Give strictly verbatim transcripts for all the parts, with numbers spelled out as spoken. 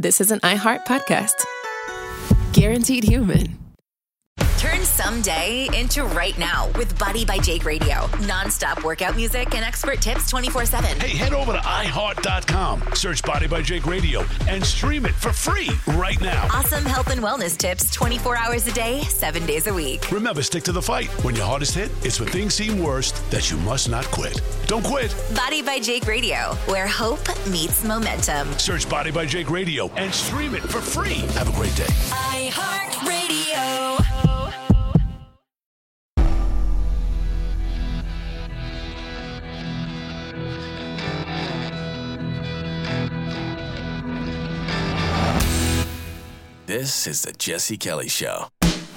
this is an iHeart podcast. Guaranteed human. Turn someday into right now with Body by Jake Radio. Non-stop workout music and expert tips twenty-four seven. Hey, head over to i heart dot com, search Body by Jake Radio, and stream it for free right now. Awesome health and wellness tips twenty-four hours a day, seven days a week. Remember, stick to the fight. When your hardest hit, it's when things seem worst that you must not quit. Don't quit. Body by Jake Radio, where hope meets momentum. Search Body by Jake Radio and stream it for free. Have a great day. iHeart Radio. This is the Jesse Kelly Show.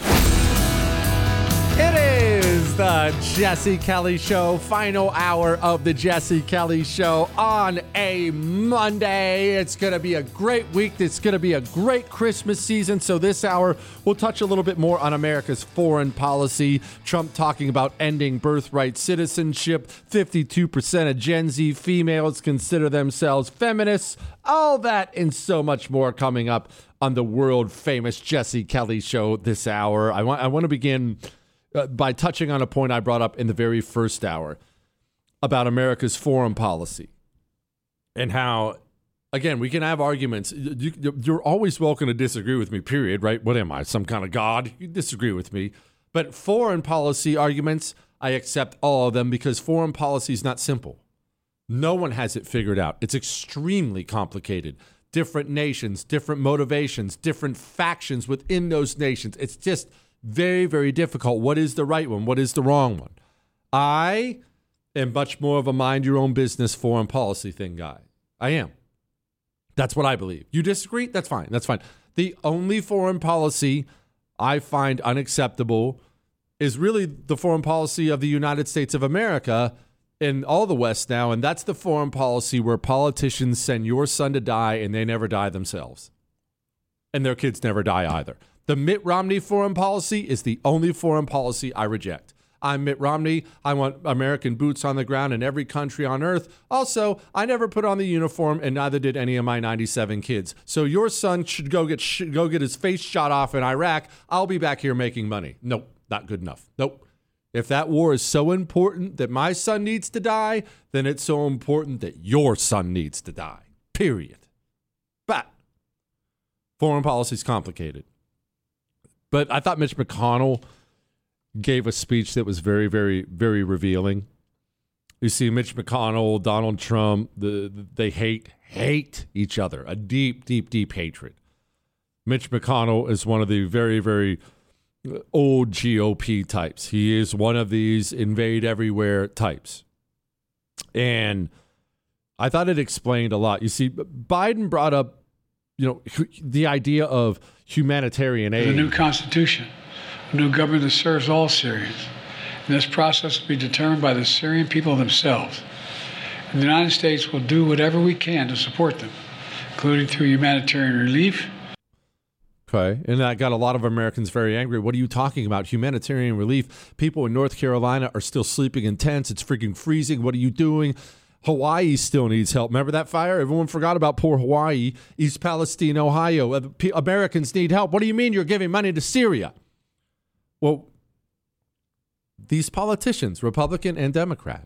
It is the Jesse Kelly Show, final hour of the Jesse Kelly Show on a Monday. It's going to be a great week. It's going to be a great Christmas season. So this hour, we'll touch a little bit more on America's foreign policy. Trump talking about ending birthright citizenship. fifty-two percent of Gen Z females consider themselves feminists. All that and so much more coming up on the world famous Jesse Kelly Show this hour. I want I want to begin uh, by touching on a point I brought up in the very first hour about America's foreign policy and how, again, we can have arguments. You, you're always welcome to disagree with me, period, right? What am I, some kind of God? You disagree with me. But foreign policy arguments, I accept all of them because foreign policy is not simple. No one has it figured out. It's extremely complicated. Different nations, different motivations, different factions within those nations. It's just very, very difficult. What is the right one? What is the wrong one? I am much more of a mind your own business foreign policy thing guy. I am. That's what I believe. You disagree? That's fine. That's fine. The only foreign policy I find unacceptable is really the foreign policy of the United States of America in all the West now, and that's the foreign policy where politicians send your son to die and they never die themselves. And their kids never die either. The Mitt Romney foreign policy is the only foreign policy I reject. I'm Mitt Romney. I want American boots on the ground in every country on earth. Also, I never put on the uniform, and neither did any of my ninety-seven kids. So your son should go get sh- go get his face shot off in Iraq. I'll be back here making money. Nope, not good enough. Nope. If that war is so important that my son needs to die, then it's so important that your son needs to die. Period. But foreign policy is complicated. But I thought Mitch McConnell gave a speech that was very, very, very revealing. You see, Mitch McConnell, Donald Trump, the, the, they hate, hate each other. A deep, deep, deep hatred. Mitch McConnell is one of the very, very old G O P types. He is one of these invade everywhere types. And I thought it explained a lot. You see, Biden brought up, you know, the idea of humanitarian aid. The new constitution, a new government that serves all Syrians. And this process will be determined by the Syrian people themselves. And the United States will do whatever we can to support them, including through humanitarian relief. Okay, and that got a lot of Americans very angry. What are you talking about? Humanitarian relief. People in North Carolina are still sleeping in tents. It's freaking freezing. What are you doing? Hawaii still needs help. Remember that fire? Everyone forgot about poor Hawaii, East Palestine, Ohio. Americans need help. What do you mean you're giving money to Syria? Well, these politicians, Republican and Democrat,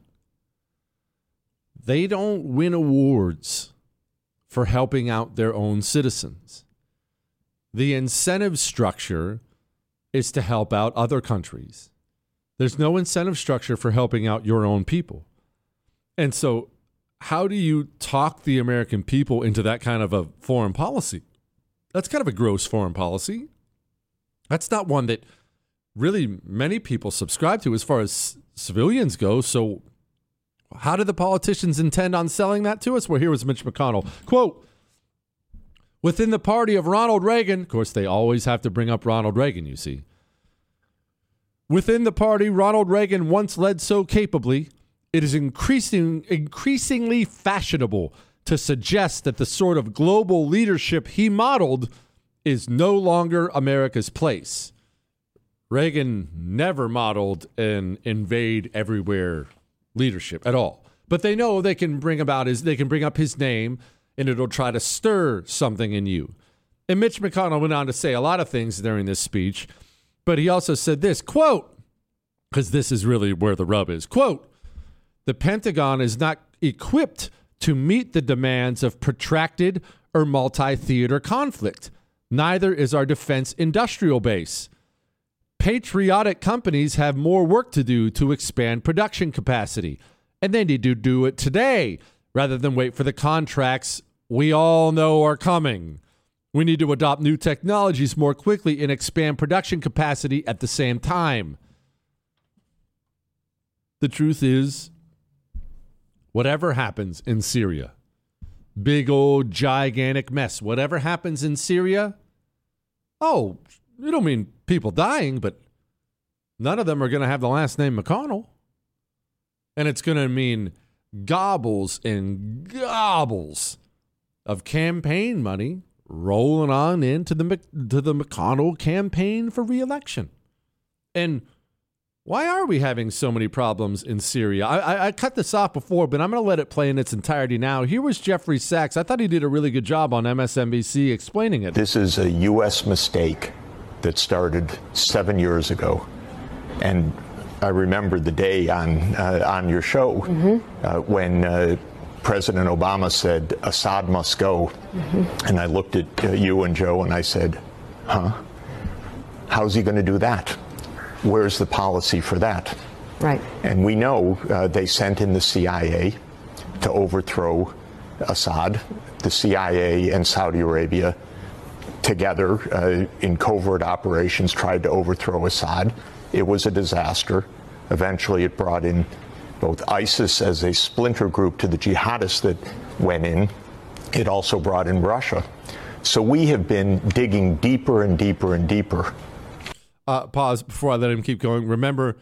they don't win awards for helping out their own citizens. The incentive structure is to help out other countries. There's no incentive structure for helping out your own people. And so how do you talk the American people into that kind of a foreign policy? That's kind of a gross foreign policy. That's not one that really many people subscribe to as far as civilians go. So how did the politicians intend on selling that to us? Well, here was Mitch McConnell. Quote, within the party of Ronald Reagan, of course, they always have to bring up Ronald Reagan, you see. Within the party Ronald Reagan once led so capably, it is increasing, increasingly fashionable to suggest that the sort of global leadership he modeled is no longer America's place. Reagan never modeled an invade everywhere leadership at all. But they know they can bring about his, they can bring up his name and it'll try to stir something in you. And Mitch McConnell went on to say a lot of things during this speech, but he also said this, quote, because this is really where the rub is, quote, the Pentagon is not equipped to meet the demands of protracted or multi-theater conflict. Neither is our defense industrial base. Patriotic companies have more work to do to expand production capacity, and they need to do it today rather than wait for the contracts we all know are coming. We need to adopt new technologies more quickly and expand production capacity at the same time. The truth is, whatever happens in Syria, big old gigantic mess, whatever happens in Syria, oh, you don't mean people dying, but none of them are going to have the last name McConnell. And it's going to mean gobbles and gobbles of campaign money rolling on into the to the McConnell campaign for re-election. And why are we having so many problems in Syria? I, I, I cut this off before, but I'm going to let it play in its entirety now. Here was Jeffrey Sachs. I thought he did a really good job on M S N B C explaining it. This is a U S mistake that started seven years ago. And I remember the day on uh, on your show mm-hmm. uh, when uh, President Obama said, Assad must go. Mm-hmm. And I looked at uh, you and Joe and I said, huh? How's he going to do that? Where's the policy for that? Right. And we know uh, they sent in the C I A to overthrow Assad. The C I A and Saudi Arabia together uh, in covert operations tried to overthrow Assad. It was a disaster. Eventually it brought in both ISIS as a splinter group to the jihadists that went in. It also brought in Russia. So we have been digging deeper and deeper and deeper. Uh, pause before I let him keep going. Remember,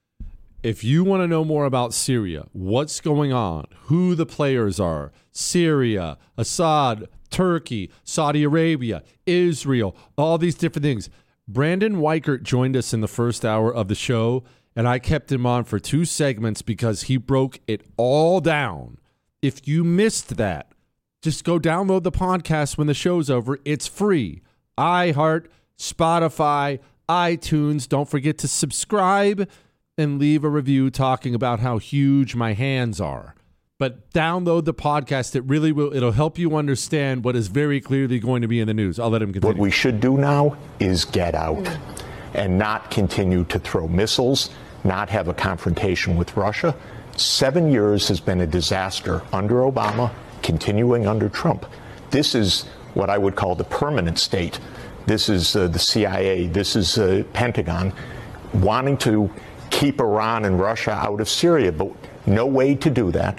if you want to know more about Syria, what's going on, who the players are, Syria, Assad, Turkey, Saudi Arabia, Israel, all these different things. Brandon Weichert joined us in the first hour of the show, and I kept him on for two segments because he broke it all down. If you missed that, just go download the podcast when the show's over. It's free. iHeart, Spotify, iTunes. Don't forget to subscribe and leave a review talking about how huge my hands are. But download the podcast. It really will. It'll help you understand what is very clearly going to be in the news. I'll let him continue. What we should do now is get out and not continue to throw missiles, not have a confrontation with Russia. Seven years has been a disaster under Obama, continuing under Trump. This is what I would call the permanent state. This is uh, the C I A. This is uh, Pentagon wanting to keep Iran and Russia out of Syria, but no way to do that.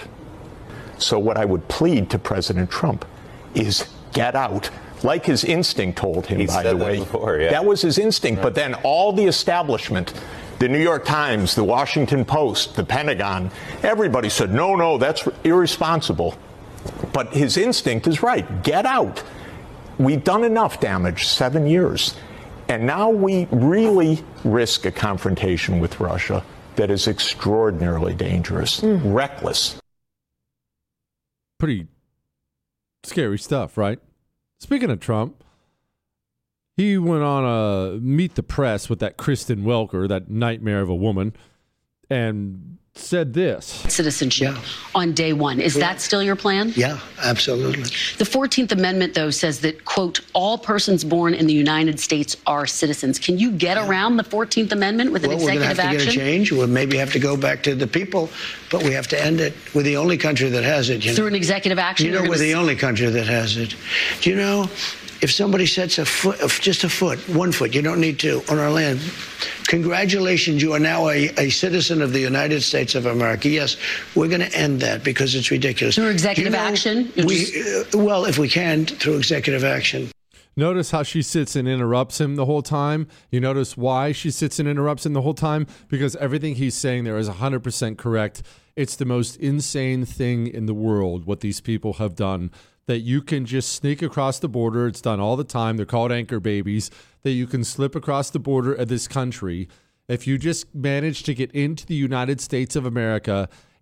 So what I would plead to President Trump is get out, like his instinct told him, he by said the way. That, before, yeah. That was his instinct. Right. But then all the establishment, the New York Times, the Washington Post, the Pentagon, everybody said, no, no, that's irresponsible. But his instinct is right. Get out. We've done enough damage, seven years. And now we really risk a confrontation with Russia that is extraordinarily dangerous, mm. reckless. Pretty scary stuff, right? Speaking of Trump, he went on a Meet the Press with that Kristen Welker, that nightmare of a woman, and said this. Citizenship on day one. Is yeah. that still your plan? Yeah, absolutely. The fourteenth Amendment, though, says that, quote, all persons born in the United States are citizens. Can you get yeah. around the fourteenth Amendment with well, an executive action? We're going to have to get a change. We'll maybe have to go back to the people, but we have to end it. We're the only country that has it. You Through know? an executive action? You know, we're the only country that has it. Do you know, if somebody sets a foot, just a foot, one foot, you don't need to, on our land, congratulations, you are now a, a citizen of the United States of America. Yes, we're going to end that because it's ridiculous. Through executive you know, action? We, uh, well, if we can, through executive action. Notice how she sits and interrupts him the whole time. You notice why she sits and interrupts him the whole time? Because everything he's saying there is one hundred percent correct. It's the most insane thing in the world, what these people have done, that you can just sneak across the border. It's done all the time. They're called anchor babies. That you can slip across the border of this country. If you just manage to get into the United States of America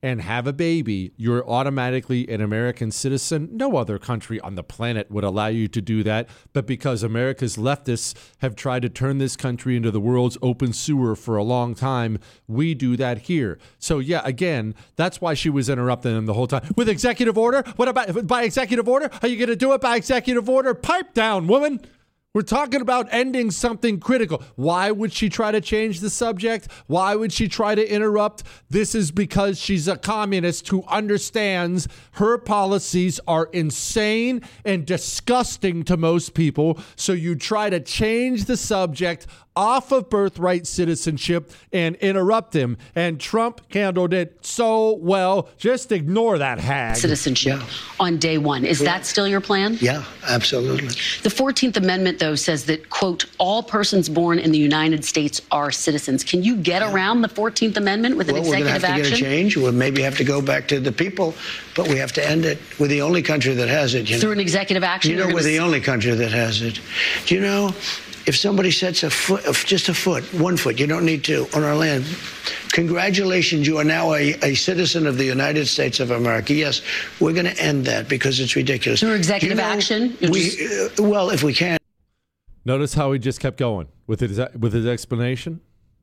and have a baby, you're automatically an American citizen. No other country on the planet would allow you to do that. But because America's leftists have tried to turn this country into the world's open sewer for a long time, we do that here. So, yeah, again, that's why she was interrupting them the whole time. With executive order? What about by executive order? Are you going to do it by executive order? Pipe down, woman. We're talking about ending something critical. Why would she try to change the subject? Why would she try to interrupt? This is because she's a communist who understands her policies are insane and disgusting to most people. So you try to change the subject off of birthright citizenship and interrupt him. And Trump handled it so well. Just ignore that hag. Citizenship yeah. on day one. Is yeah. that still your plan? Yeah, absolutely. The fourteenth Amendment, though, says that, quote, all persons born in the United States are citizens. Can you get yeah. around the fourteenth Amendment with well, an executive action? We're going to have action? to get a change. We'll maybe have to go back to the people, but we have to end it. We're the only country that has it. You Through know? an executive action? You know, we're the only country that has it. Do you know, if somebody sets a foot, just a foot, one foot, you don't need two, on our land, congratulations, you are now a, a citizen of the United States of America. Yes, we're going to end that because it's ridiculous. Through executive you know, action? We, just... uh, well, if we can. Notice how he just kept going with his, with his explanation?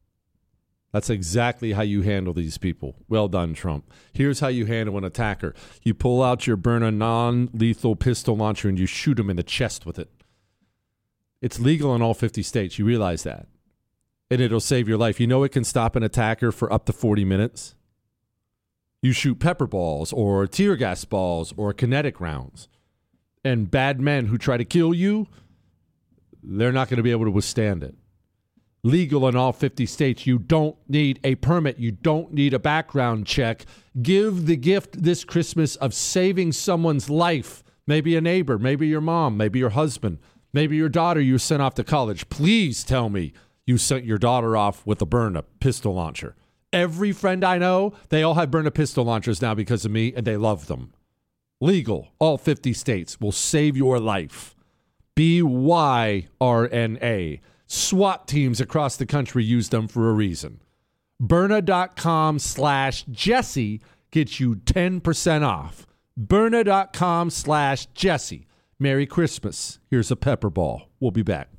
That's exactly how you handle these people. Well done, Trump. Here's how you handle an attacker. You pull out your Byrna non-lethal pistol launcher and you shoot him in the chest with it. It's legal in all fifty states. You realize that. And it'll save your life. You know it can stop an attacker for up to forty minutes. You shoot pepper balls or tear gas balls or kinetic rounds. And bad men who try to kill you, they're not going to be able to withstand it. Legal in all fifty states. You don't need a permit. You don't need a background check. Give the gift this Christmas of saving someone's life. Maybe a neighbor, maybe your mom, maybe your husband. Maybe your daughter you sent off to college. Please tell me you sent your daughter off with a Byrna pistol launcher. Every friend I know, they all have Byrna pistol launchers now because of me, and they love them. Legal, all fifty states, will save your life. B Y R N A. SWAT teams across the country use them for a reason. Byrna.com slash Jesse gets you ten percent off. Byrna.com slash Jesse. Merry Christmas. Here's a pepper ball. We'll be back.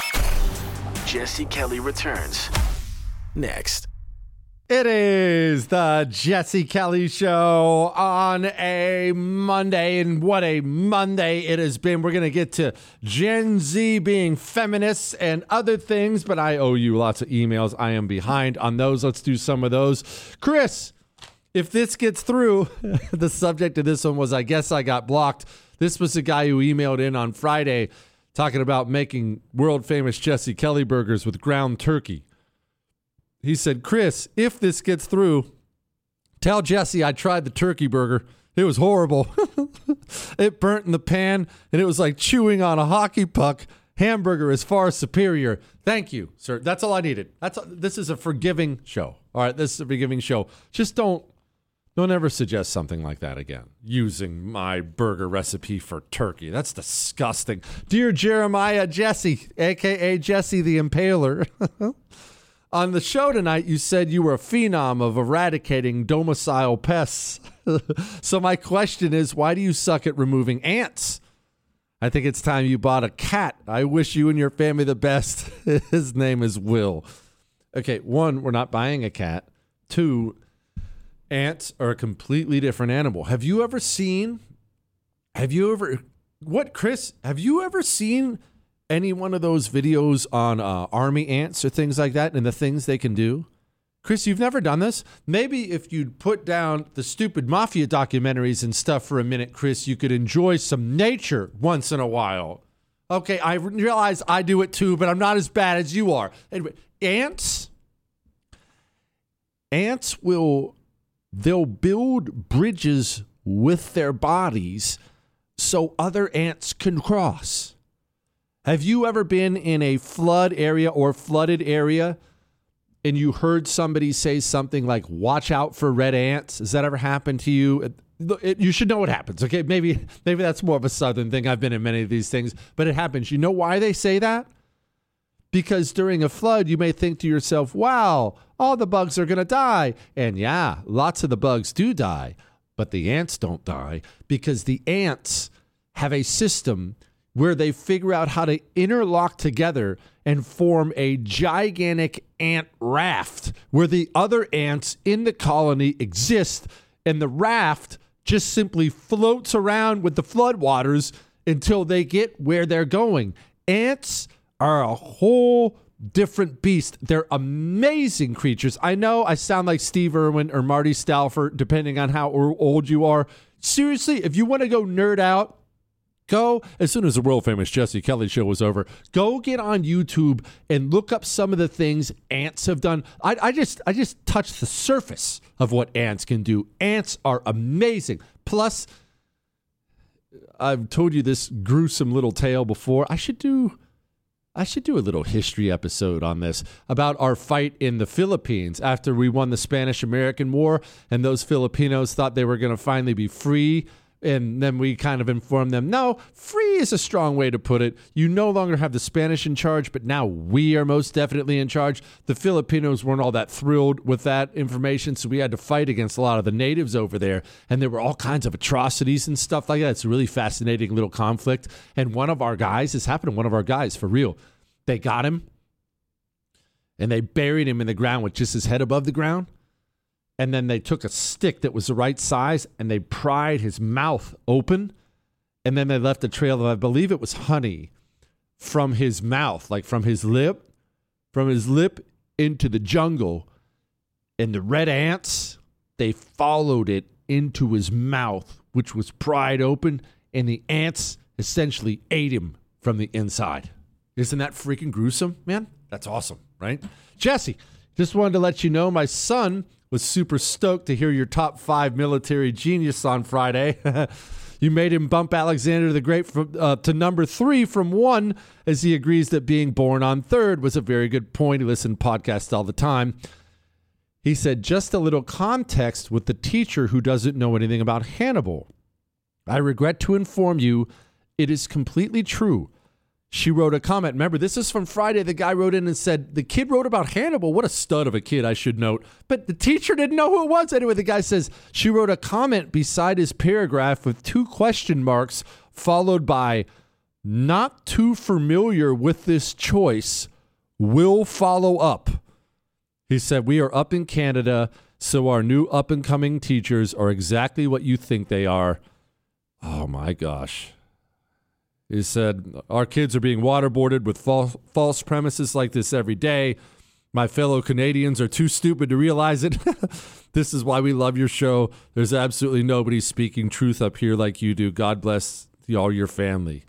Jesse Kelly returns next. It is the Jesse Kelly Show on a Monday, and what a Monday it has been. We're going to get to Gen Z being feminists and other things, but I owe you lots of emails. I am behind on those. Let's do some of those. Chris, if this gets through, the subject of this one was, I guess I got blocked. This was the guy who emailed in on Friday talking about making world-famous Jesse Kelly burgers with ground turkey. He said, Chris, if this gets through, tell Jesse I tried the turkey burger. It was horrible. It burnt in the pan, and it was like chewing on a hockey puck. Hamburger is far superior. Thank you, sir. That's all I needed. That's This is a forgiving show. All right, this is a forgiving show. Just don't. Don't ever suggest something like that again, using my burger recipe for turkey. That's disgusting. Dear Jeremiah Jesse, a k a. Jesse the Impaler, on the show tonight, you said you were a phenom of eradicating domicile pests. So my question is, why do you suck at removing ants? I think it's time you bought a cat. I wish you and your family the best. His name is Will. Okay, one, we're not buying a cat. Two, ants are a completely different animal. Have you ever seen, have you ever, what, Chris, have you ever seen any one of those videos on uh, army ants or things like that and the things they can do? Chris, you've never done this? Maybe if you'd put down the stupid mafia documentaries and stuff for a minute, Chris, you could enjoy some nature once in a while. Okay, I realize I do it too, but I'm not as bad as you are. Anyway, ants, ants will... They'll build bridges with their bodies so other ants can cross. Have you ever been in a flood area or flooded area and you heard somebody say something like, watch out for red ants? Has that ever happened to you? It, it, you should know what happens, okay? Maybe, maybe that's more of a southern thing. I've been in many of these things, but it happens. You know why they say that? Because during a flood, you may think to yourself, wow, all the bugs are going to die. And yeah, lots of the bugs do die, but the ants don't die because the ants have a system where they figure out how to interlock together and form a gigantic ant raft where the other ants in the colony exist, and the raft just simply floats around with the floodwaters until they get where they're going. Ants are a whole different beast. They're amazing creatures. I know I sound like Steve Irwin or Marty Stauffer, depending on how old you are. Seriously, if you want to go nerd out, go, as soon as the world-famous Jesse Kelly show was over, go get on YouTube and look up some of the things ants have done. I, I just I just touched the surface of what ants can do. Ants are amazing. Plus, I've told you this gruesome little tale before. I should do I should do a little history episode on this about our fight in the Philippines after we won the Spanish-American War, and those Filipinos thought they were going to finally be free. And then we kind of informed them, no, free is a strong way to put it. You no longer have the Spanish in charge, but now we are most definitely in charge. The Filipinos weren't all that thrilled with that information, so we had to fight against a lot of the natives over there. And there were all kinds of atrocities and stuff like that. It's a really fascinating little conflict. And one of our guys, this happened to one of our guys, for real. They got him, and they buried him in the ground with just his head above the ground. And then they took a stick that was the right size and they pried his mouth open. And then they left a trail of, I believe it was honey, from his mouth, like from his lip, from his lip into the jungle. And the red ants, they followed it into his mouth, which was pried open. And the ants essentially ate him from the inside. Isn't that freaking gruesome, man? That's awesome, right? Jesse, just wanted to let you know my son was super stoked to hear your top five military genius on Friday. You made him bump Alexander the Great from, uh, to number three from one, as he agrees that being born on third was a very good point. He listened to podcasts all the time. He said, just a little context with the teacher who doesn't know anything about Hannibal. I regret to inform you, it is completely true. She wrote a comment. Remember, this is from Friday. The guy wrote in and said, the kid wrote about Hannibal. What a stud of a kid, I should note. But the teacher didn't know who it was. Anyway, the guy says, she wrote a comment beside his paragraph with two question marks, followed by, not too familiar with this choice, will follow up. He said, we are up in Canada, so our new up-and-coming teachers are exactly what you think they are. Oh, my gosh. He said, our kids are being waterboarded with false, false premises like this every day. My fellow Canadians are too stupid to realize it. This is why we love your show. There's absolutely nobody speaking truth up here like you do. God bless the, all your family.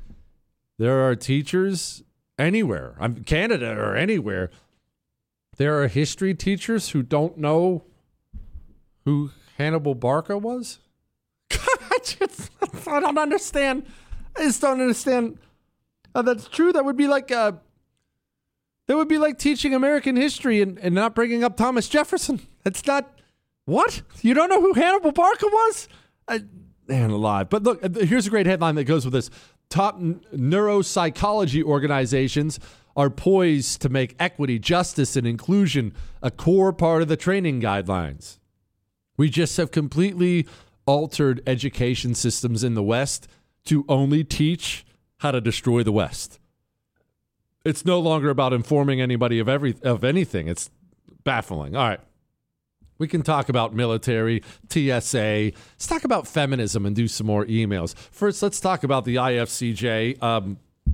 There are teachers anywhere, I'm Canada or anywhere. There are history teachers who don't know who Hannibal Barca was. I, just, I don't understand. I just don't understand how that's true. That would be like uh, that would be like teaching American history and, and not bringing up Thomas Jefferson. That's not what? You don't know who Hannibal Barca was? I, man alive. But look, here's a great headline that goes with this. Top n- neuropsychology organizations are poised to make equity, justice, and inclusion a core part of the training guidelines. We just have completely altered education systems in the West to only teach how to destroy the West. It's no longer about informing anybody of every of anything. It's baffling. All right. We can talk about military, T S A. Let's talk about feminism and do some more emails. First, let's talk about the I F C J. Um,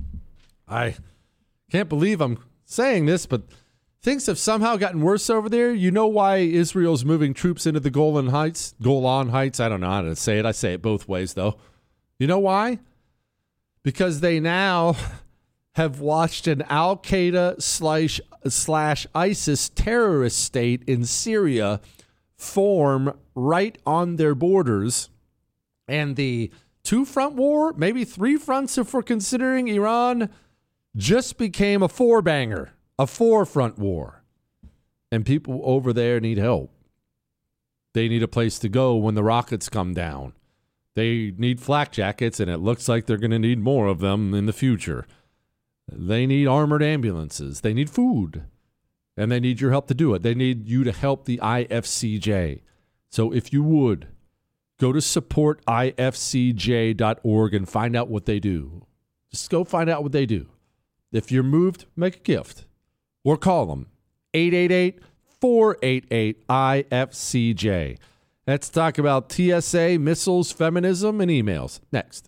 I can't believe I'm saying this, but things have somehow gotten worse over there. You know why Israel's moving troops into the Golan Heights? Golan Heights? I don't know how to say it. I say it both ways, though. You know why? Because they now have watched an Al-Qaeda slash, slash ISIS terrorist state in Syria form right on their borders. And the two-front war, maybe three fronts if we're considering Iran, just became a four-banger, a four-front war. And people over there need help. They need a place to go when the rockets come down. They need flak jackets, and it looks like they're going to need more of them in the future. They need armored ambulances. They need food. And they need your help to do it. They need you to help the I F C J. So if you would, go to support I F C J dot org and find out what they do. Just go find out what they do. If you're moved, make a gift. Or call them. eight eight eight, four eight eight, I F C J. Let's talk about T S A, missiles, feminism, and emails. Next.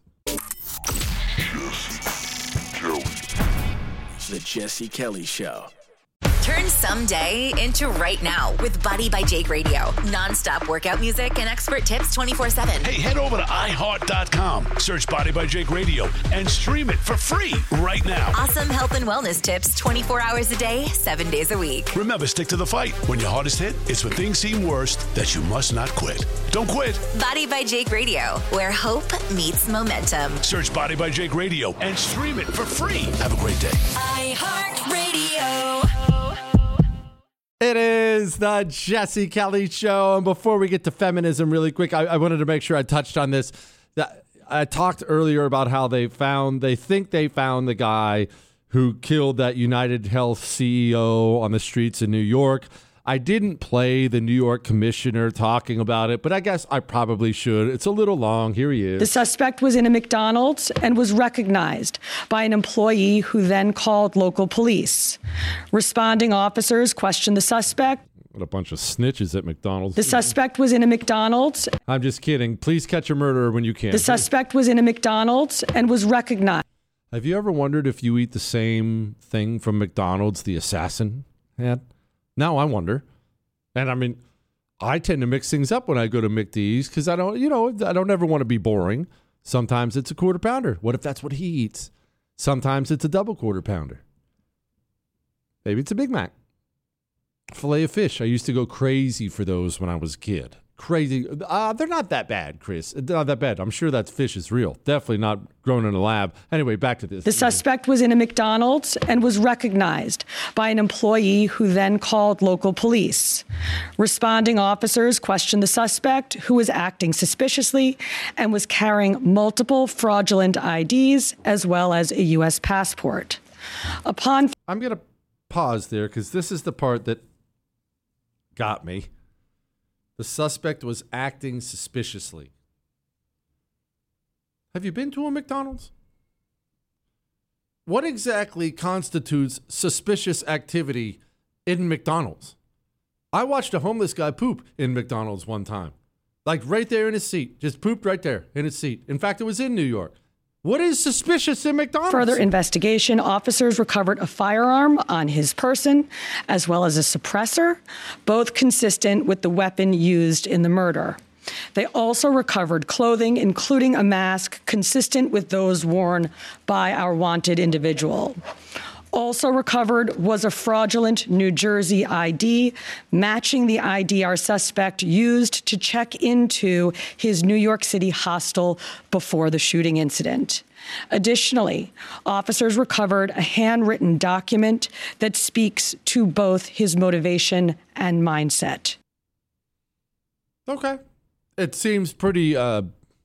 The Jesse Kelly Show. Turn someday into right now with Body by Jake Radio. Non-stop workout music and expert tips twenty-four seven. Hey, head over to i heart dot com, search Body by Jake Radio, and stream it for free right now. Awesome health and wellness tips twenty-four hours a day, seven days a week. Remember, stick to the fight. When your hardest hit, it's when things seem worst that you must not quit. Don't quit. Body by Jake Radio, where hope meets momentum. Search Body by Jake Radio and stream it for free. Have a great day. iHeartRadio. It is the Jesse Kelly Show. And before we get to feminism really quick, I, I wanted to make sure I touched on this. That I talked earlier about how they found, they think they found the guy who killed that United Health C E O on the streets in New York. I didn't play the New York commissioner talking about it, but I guess I probably should. It's a little long. Here he is. The suspect was in a McDonald's and was recognized by an employee who then called local police. Responding officers questioned the suspect. What a bunch of snitches at McDonald's. The suspect was in a McDonald's. I'm just kidding. Please catch a murderer when you can. The suspect was in a McDonald's and was recognized. Have you ever wondered if you eat the same thing from McDonald's the assassin had? Now I wonder. And I mean, I tend to mix things up when I go to McD's because I don't, you know, I don't ever want to be boring. Sometimes it's a quarter pounder. What if that's what he eats? Sometimes it's a double quarter pounder. Maybe it's a Big Mac. Filet of fish. I used to go crazy for those when I was a kid. Crazy. Uh, they're not that bad, Chris. They're not that bad. I'm sure that fish is real. Definitely not grown in a lab. Anyway, back to this. The suspect was in a McDonald's and was recognized by an employee who then called local police. Responding officers questioned the suspect, who was acting suspiciously and was carrying multiple fraudulent I Ds as well as a U S passport. Upon I'm going to pause there because this is the part that got me. The suspect was acting suspiciously. Have you been to a McDonald's? What exactly constitutes suspicious activity in McDonald's? I watched a homeless guy poop in McDonald's one time. Like right there in his seat. Just pooped right there in his seat. In fact, it was in New York. What is suspicious in McDonald's? Further investigation, officers recovered a firearm on his person, as well as a suppressor, both consistent with the weapon used in the murder. They also recovered clothing, including a mask consistent with those worn by our wanted individual. Also recovered was a fraudulent New Jersey I D, matching the I D our suspect used to check into his New York City hostel before the shooting incident. Additionally, officers recovered a handwritten document that speaks to both his motivation and mindset. Okay. It seems pretty uh,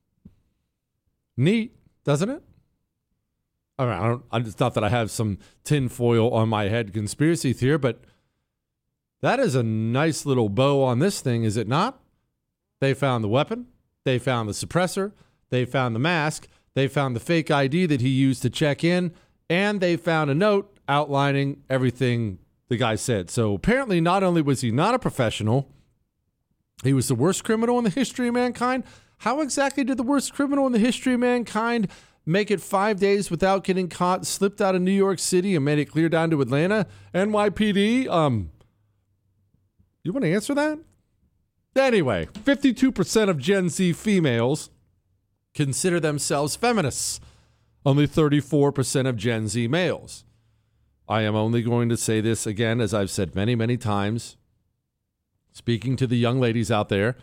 neat, doesn't it? I mean, I don't, I, it's not that I have some tinfoil on my head conspiracy theory, but that is a nice little bow on this thing, is it not? They found the weapon. They found the suppressor. They found the mask. They found the fake I D that he used to check in. And they found a note outlining everything the guy said. So apparently not only was he not a professional, he was the worst criminal in the history of mankind. How exactly did the worst criminal in the history of mankind make it five days without getting caught, slipped out of New York City and made it clear down to Atlanta? N Y P D, um, you want to answer that? Anyway, fifty-two percent of Gen Z females consider themselves feminists. Only thirty-four percent of Gen Z males. I am only going to say this again, as I've said many, many times. Speaking to the young ladies out there,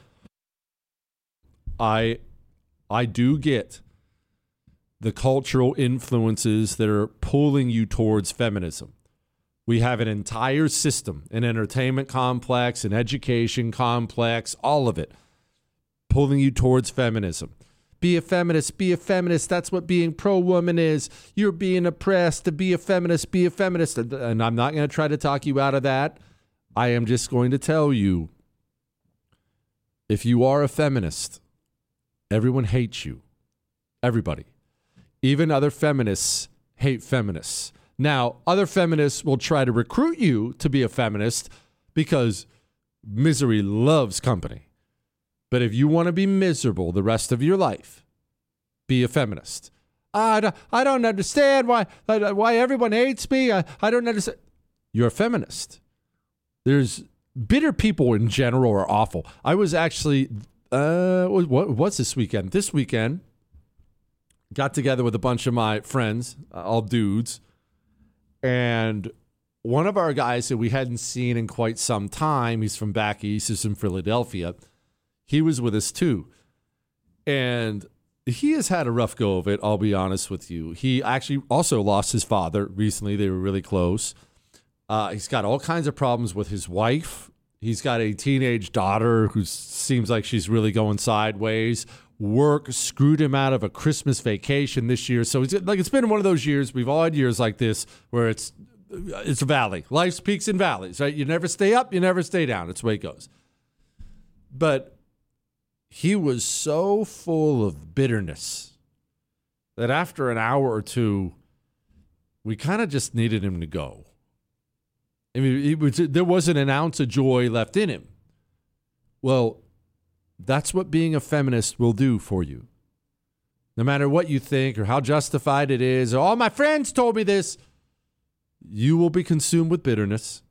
I, I do get the cultural influences that are pulling you towards feminism. We have an entire system, an entertainment complex, an education complex, all of it, pulling you towards feminism. Be a feminist. Be a feminist. That's what being pro-woman is. You're being oppressed. To be a feminist, be a feminist. And I'm not going to try to talk you out of that. I am just going to tell you, if you are a feminist, everyone hates you. Everybody. Even other feminists hate feminists. Now, other feminists will try to recruit you to be a feminist because misery loves company. But if you want to be miserable the rest of your life, be a feminist. I don't, I don't understand why why everyone hates me. I, I don't understand. You're a feminist. There's bitter people in general are awful. I was actually, uh, what what's this weekend? This weekend, got together with a bunch of my friends, all dudes, and one of our guys that we hadn't seen in quite some time, he's from back east, he's from Philadelphia, he was with us too. And he has had a rough go of it, I'll be honest with you. He actually also lost his father recently. They were really close. Uh, he's got all kinds of problems with his wife. He's got a teenage daughter who seems like she's really going sideways. Work screwed him out of a Christmas vacation this year. So it's like it's been one of those years. We've all had years like this where it's it's a valley. Life's peaks and valleys, right? You never stay up, you never stay down. It's the way it goes. But he was so full of bitterness that after an hour or two, we kind of just needed him to go. I mean, it was, there wasn't an ounce of joy left in him. Well, that's what being a feminist will do for you. No matter what you think or how justified it is, or all my friends told me this, you will be consumed with bitterness.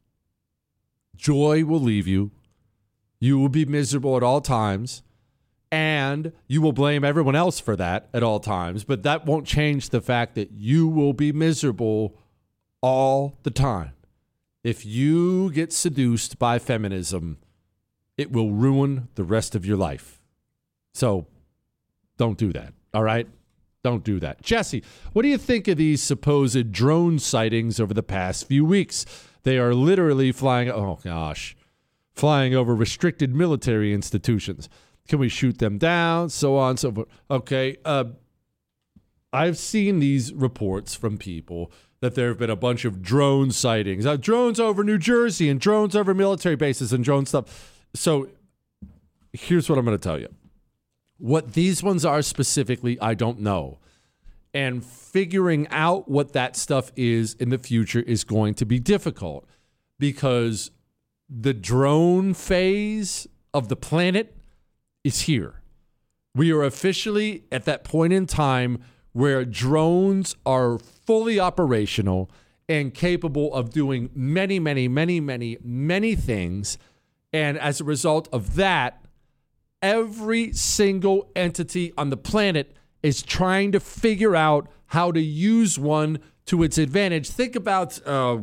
Joy will leave you. You will be miserable at all times. And you will blame everyone else for that at all times. But that won't change the fact that you will be miserable all the time. If you get seduced by feminism, it will ruin the rest of your life. So don't do that, all right? Don't do that. Jesse, what do you think of these supposed drone sightings over the past few weeks? They are literally flying, oh gosh, flying over restricted military institutions. Can we shoot them down? So on and so forth. Okay, uh, I've seen these reports from people that there have been a bunch of drone sightings. Uh, drones over New Jersey and drones over military bases and drone stuff. So here's what I'm going to tell you. What these ones are specifically, I don't know. And figuring out what that stuff is in the future is going to be difficult because the drone phase of the planet is here. We are officially at that point in time where drones are fully operational and capable of doing many, many, many, many, many things. And as a result of that, every single entity on the planet is trying to figure out how to use one to its advantage. Think about uh,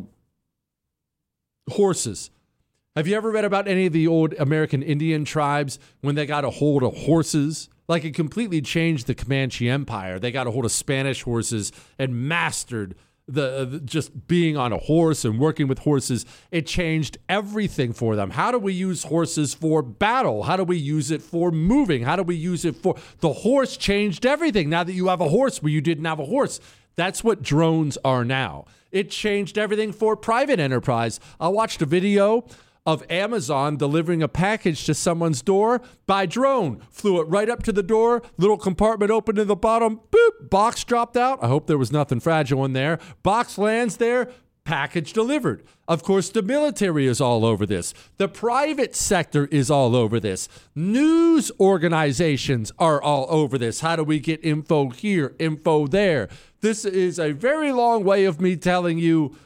horses. Have you ever read about any of the old American Indian tribes when they got a hold of horses? Like, it completely changed the Comanche Empire. They got a hold of Spanish horses and mastered the, the just being on a horse and working with horses. It changed everything for them. How do we use horses for battle? How do we use it for moving? How do we use it for... The horse changed everything. Now that you have a horse where you didn't have a horse. That's what drones are now. It changed everything for private enterprise. I watched a video of Amazon delivering a package to someone's door by drone. Flew it right up to the door, little compartment opened in the bottom, boop, box dropped out. I hope there was nothing fragile in there. Box lands there, package delivered. Of course, the military is all over this. The private sector is all over this. News organizations are all over this. How do we get info here, info there? This is a very long way of me telling you,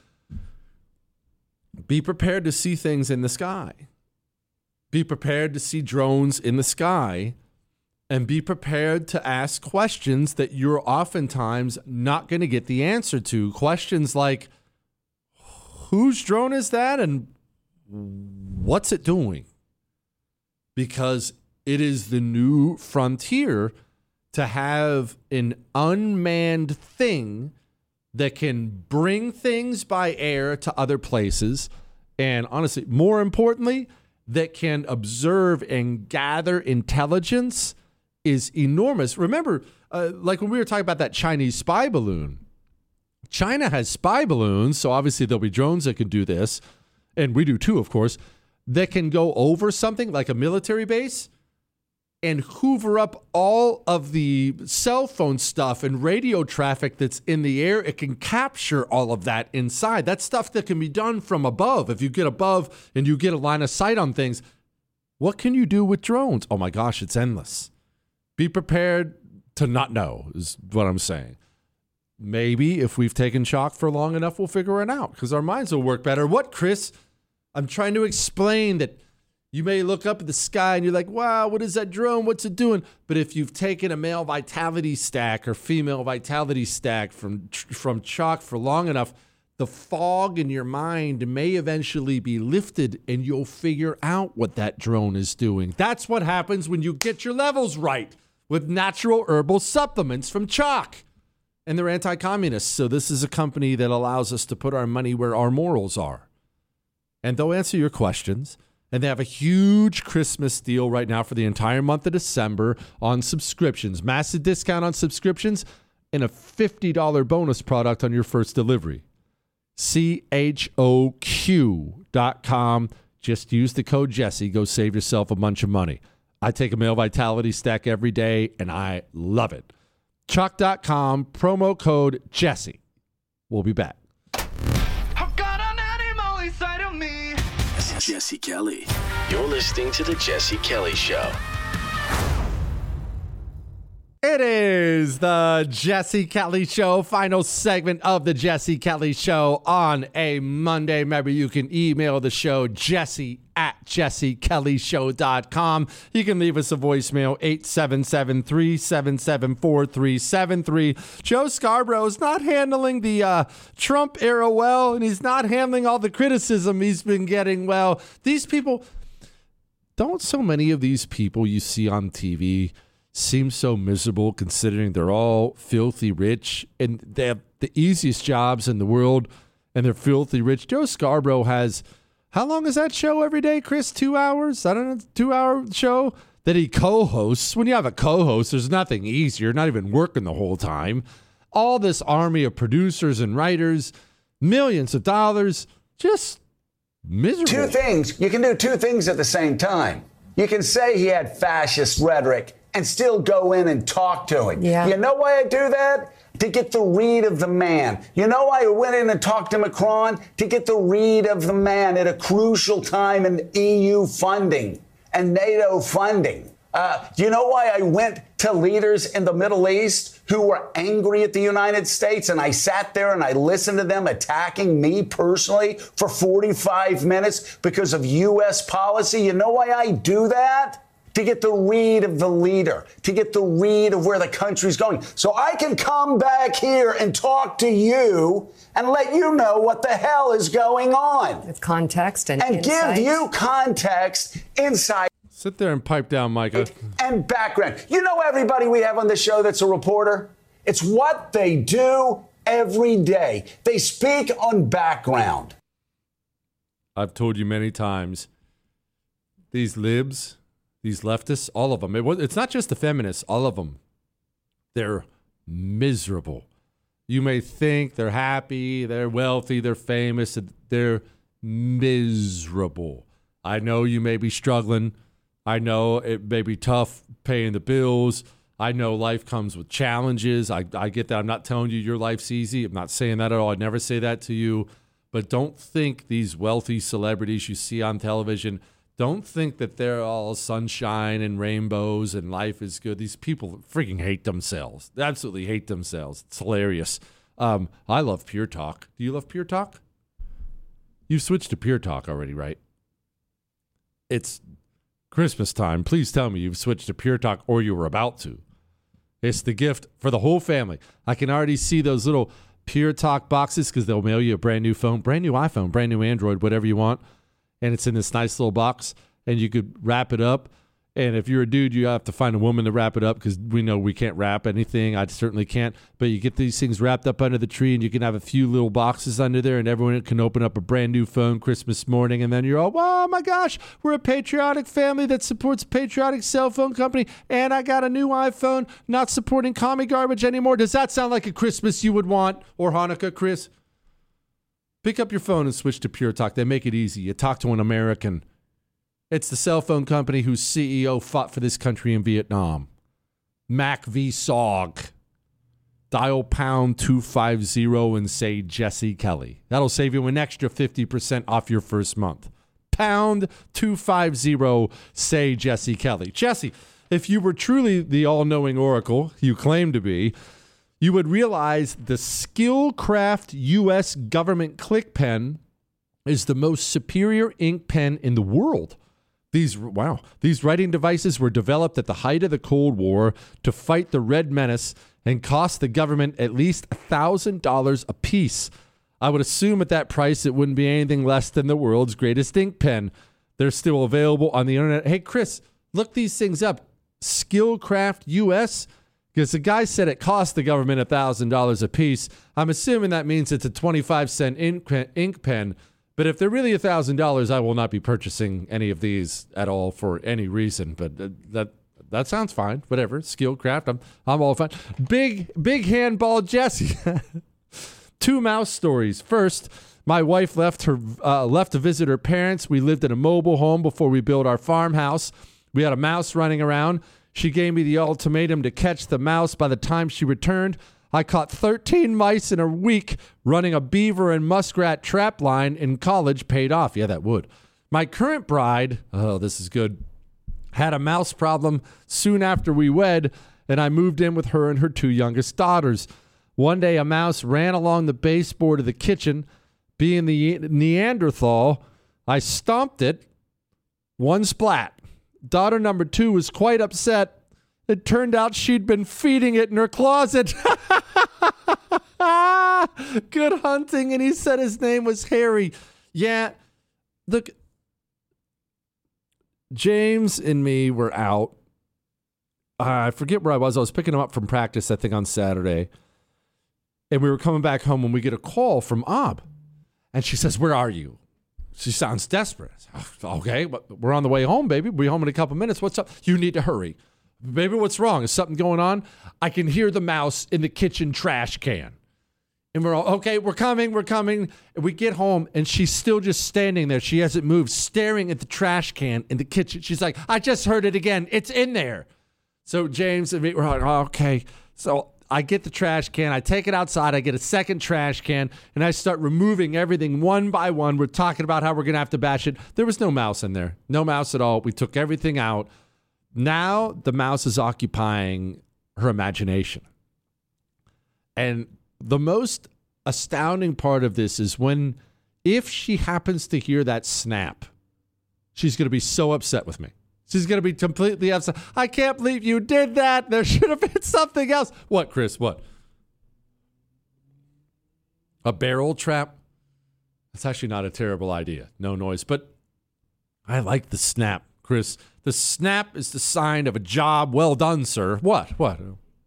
be prepared to see things in the sky. Be prepared to see drones in the sky, and be prepared to ask questions that you're oftentimes not going to get the answer to. Questions like, whose drone is that and what's it doing? Because it is the new frontier to have an unmanned thing that can bring things by air to other places, and honestly, more importantly, that can observe and gather intelligence is enormous. Remember, uh, like when we were talking about that Chinese spy balloon, China has spy balloons, so obviously there'll be drones that can do this, and we do too, of course, that can go over something like a military base and hoover up all of the cell phone stuff and radio traffic that's in the air. It can capture all of that inside. That's stuff that can be done from above. If you get above and you get a line of sight on things, what can you do with drones? Oh my gosh, it's endless. Be prepared to not know is what I'm saying. Maybe if we've taken chalk for long enough, we'll figure it out because our minds will work better. What, Chris? I'm trying to explain that you may look up at the sky and you're like, wow, what is that drone? What's it doing? But if you've taken a male vitality stack or female vitality stack from, from chalk for long enough, the fog in your mind may eventually be lifted and you'll figure out what that drone is doing. That's what happens when you get your levels right with natural herbal supplements from chalk. And they're anti-communist. So this is a company that allows us to put our money where our morals are. And they'll answer your questions. And they have a huge Christmas deal right now for the entire month of December on subscriptions. Massive discount on subscriptions and a fifty dollars bonus product on your first delivery. C H O Q dot com. Just use the code Jesse. Go save yourself a bunch of money. I take a male vitality stack every day, and I love it. Chalk dot com, promo code Jesse. We'll be back. Jesse Kelly. You're listening to The Jesse Kelly Show. It is the Jesse Kelly Show, final segment of the Jesse Kelly Show on a Monday. Remember, you can email the show, Jesse at jesse kelly show dot com. You can leave us a voicemail, eight seven seven, three seven seven, four three seven three. Joe Scarborough is not handling the uh, Trump era well, and he's not handling all the criticism he's been getting well. These people, don't so many of these people you see on T V seem so miserable considering they're all filthy rich and they have the easiest jobs in the world and they're filthy rich. Joe Scarborough has, how long is that show every day, Chris? Two hours? I don't know, two hour show that he co-hosts. When you have a co-host, there's nothing easier. You're not even working the whole time. All this army of producers and writers, millions of dollars, just miserable. Two things. You can do two things at the same time. You can say he had fascist rhetoric and still go in and talk to him. Yeah. You know why I do that? To get the read of the man. You know why I went in and talked to Macron? To get the read of the man at a crucial time in E U funding and NATO funding. Uh, do you know why I went to leaders in the Middle East who were angry at the United States and I sat there and I listened to them attacking me personally for forty-five minutes because of U S policy? You know why I do that? To get the read of the leader, to get the read of where the country's going. So I can come back here and talk to you and let you know what the hell is going on. With context and And insight. give you context, insight. Sit there and pipe down, Micah. And background. You know everybody we have on the show that's a reporter? It's what they do every day. They speak on background. I've told you many times, these libs, these leftists, all of them. It was, it's not just the feminists, all of them. They're miserable. You may think they're happy, they're wealthy, they're famous. They're miserable. I know you may be struggling. I know it may be tough paying the bills. I know life comes with challenges. I, I get that. I'm not telling you your life's easy. I'm not saying that at all. I'd never say that to you. But don't think these wealthy celebrities you see on television, don't think that they're all sunshine and rainbows and life is good. These people freaking hate themselves. They absolutely hate themselves. It's hilarious. Um, I love Pure Talk. Do you love Pure Talk? You've switched to Pure Talk already, right? It's Christmas time. Please tell me you've switched to Pure Talk or you were about to. It's the gift for the whole family. I can already see those little Pure Talk boxes because they'll mail you a brand new phone, brand new iPhone, brand new Android, whatever you want. And it's in this nice little box, and you could wrap it up And if you're a dude, you have to find a woman to wrap it up because we know we can't wrap anything. I certainly can't. But you get these things wrapped up under the tree, and you can have a few little boxes under there, and everyone can open up a brand new phone Christmas morning. And then you're all, oh, my gosh, we're a patriotic family that supports a patriotic cell phone company, and I got a new iPhone, not supporting commie garbage anymore. Does that sound like a Christmas you would want, or Hanukkah, Chris? Pick up your phone and switch to Pure Talk. They make it easy. You talk to an American. It's the cell phone company whose C E O fought for this country in Vietnam. Mac V S O G. Dial pound two fifty and say Jesse Kelly. That'll save you an extra fifty percent off your first month. Pound two fifty, say Jesse Kelly. Jesse, if you were truly the all-knowing oracle you claim to be, you would realize the Skillcraft U S government click pen is the most superior ink pen in the world. These wow, these writing devices were developed at the height of the Cold War to fight the Red Menace and cost the government at least one thousand dollars a piece. I would assume at that price it wouldn't be anything less than the world's greatest ink pen. They're still available on the internet. Hey, Chris, look these things up. Skillcraft U S, because the guy said it cost the government one thousand dollars a piece. I'm assuming that means it's a twenty-five cent ink pen. Ink pen. But if they're really one thousand dollars, I will not be purchasing any of these at all for any reason. But uh, that that sounds fine. Whatever. Skillcraft. I'm, I'm all fine. Big, big handball Jesse. Two mouse stories. First, my wife left her uh, left to visit her parents. We lived in a mobile home before we built our farmhouse. We had a mouse running around. She gave me the ultimatum to catch the mouse. By the time she returned, I caught thirteen mice in a week. Running a beaver and muskrat trap line in college paid off. Yeah, that would. My current bride, oh, this is good, had a mouse problem soon after we wed, and I moved in with her and her two youngest daughters. One day, a mouse ran along the baseboard of the kitchen. Being the Neanderthal, I stomped it. One splat. Daughter number two was quite upset. It turned out she'd been feeding it in her closet. Good hunting. And he said his name was Harry. Yeah. Look, James and me were out. Uh, I forget where I was. I was picking him up from practice, I think, on Saturday. And we were coming back home when we get a call from Ob. And she says, where are you? She sounds desperate. Oh, okay, but we're on the way home, baby. We'll be home in a couple minutes. What's up? You need to hurry. Baby, what's wrong? Is something going on? I can hear the mouse in the kitchen trash can. And we're all, okay, we're coming, we're coming. And we get home, and she's still just standing there. She hasn't moved, staring at the trash can in the kitchen. She's like, I just heard it again. It's in there. So James and me, we're like, oh, okay. So I get the trash can. I take it outside. I get a second trash can, and I start removing everything one by one. We're talking about how we're going to have to bash it. There was no mouse in there. No mouse at all. We took everything out. Now the mouse is occupying her imagination. And the most astounding part of this is when, if she happens to hear that snap, she's going to be so upset with me. She's going to be completely upset. I can't believe you did that. There should have been something else. What, Chris? What? A barrel trap? That's actually not a terrible idea. No noise. But I like the snap, Chris. The snap is the sign of a job well done, sir. What? What?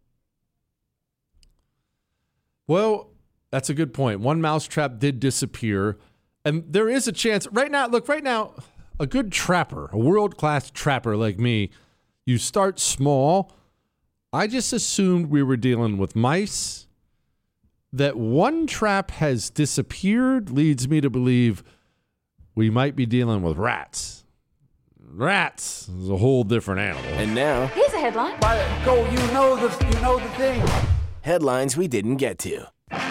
Well, that's a good point. One mousetrap did disappear. And there is a chance. Right now, look, right now, a good trapper, a world-class trapper like me, you start small. I just assumed we were dealing with mice. That one trap has disappeared leads me to believe we might be dealing with rats. Rats is a whole different animal. And now, here's a headline. Go, you know the, you know the thing. Headlines we didn't get to.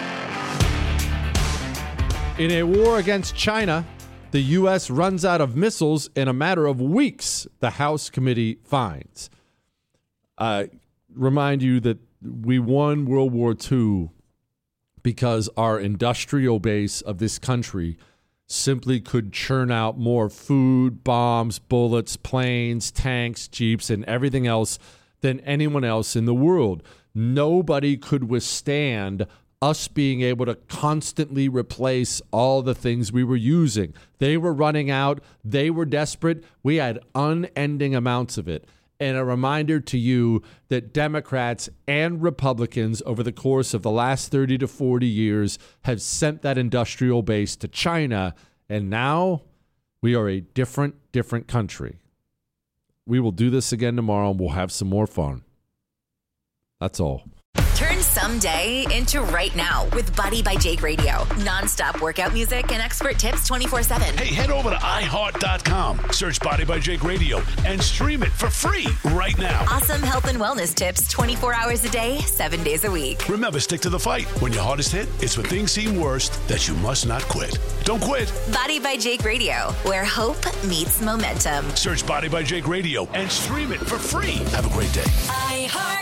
In a war against China, the U S runs out of missiles in a matter of weeks, the House committee finds. Uh, remind you that we won World War Two because our industrial base of this country simply could churn out more food, bombs, bullets, planes, tanks, jeeps, and everything else than anyone else in the world. Nobody could withstand us being able to constantly replace all the things we were using. They were running out. They were desperate. We had unending amounts of it. And a reminder to you that Democrats and Republicans over the course of the last thirty to forty years have sent that industrial base to China. And now we are a different, different country. We will do this again tomorrow and we'll have some more fun. That's all. Turn someday into right now with Body by Jake Radio. Non-stop workout music and expert tips twenty-four seven. Hey, head over to i heart dot com, search Body by Jake Radio, and stream it for free right now. Awesome health and wellness tips twenty-four hours a day, seven days a week. Remember, stick to the fight. When your hardest hit, it's when things seem worst that you must not quit. Don't quit. Body by Jake Radio, where hope meets momentum. Search Body by Jake Radio and stream it for free. Have a great day. iHeart.